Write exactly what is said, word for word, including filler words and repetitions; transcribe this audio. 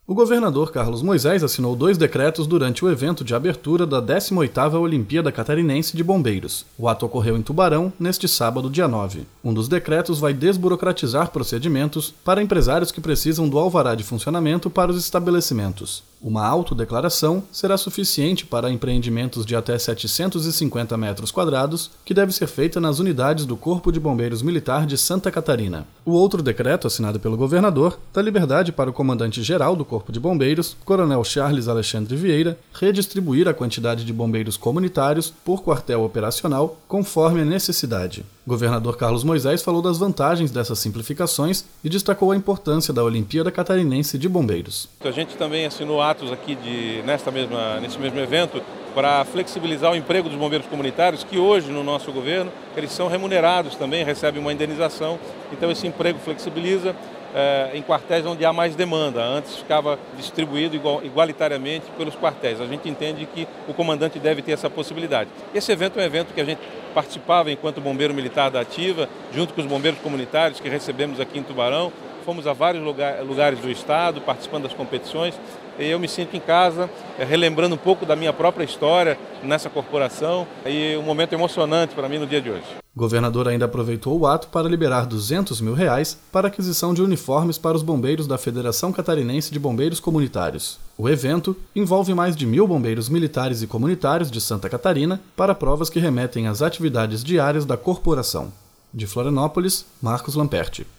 O governador Carlos Moisés assinou dois decretos durante o evento de abertura da décima oitava Olimpíada Catarinense de Bombeiros. O ato ocorreu em Tubarão, neste sábado, dia nove. Um dos decretos vai desburocratizar procedimentos para empresários que precisam do alvará de funcionamento para os estabelecimentos. Uma autodeclaração será suficiente para empreendimentos de até setecentos e cinquenta metros quadrados, que deve ser feita nas unidades do Corpo de Bombeiros Militar de Santa Catarina. O outro decreto, assinado pelo governador, dá liberdade para o comandante-geral do Corpo de Bombeiros, Coronel Charles Alexandre Vieira, redistribuir a quantidade de bombeiros comunitários por quartel operacional, conforme a necessidade. O governador Carlos Moisés falou das vantagens dessas simplificações e destacou a importância da Olimpíada Catarinense de Bombeiros. A gente também assinou atos aqui de, nesta mesma, nesse mesmo evento para flexibilizar o emprego dos bombeiros comunitários, que hoje no nosso governo eles são remunerados também, recebem uma indenização, então esse emprego flexibiliza é, em quartéis onde há mais demanda. Antes ficava distribuído igual, igualitariamente pelos quartéis. A gente entende que o comandante deve ter essa possibilidade. Esse evento é um evento que a gente participava enquanto bombeiro militar da ativa, junto com os bombeiros comunitários que recebemos aqui em Tubarão. Fomos a vários lugares do estado, participando das competições, e eu me sinto em casa, relembrando um pouco da minha própria história nessa corporação, e um momento emocionante para mim no dia de hoje. O governador ainda aproveitou o ato para liberar duzentos mil reais para aquisição de uniformes para os bombeiros da Federação Catarinense de Bombeiros Comunitários. O evento envolve mais de mil bombeiros militares e comunitários de Santa Catarina para provas que remetem às atividades diárias da corporação. De Florianópolis, Marcos Lamperti.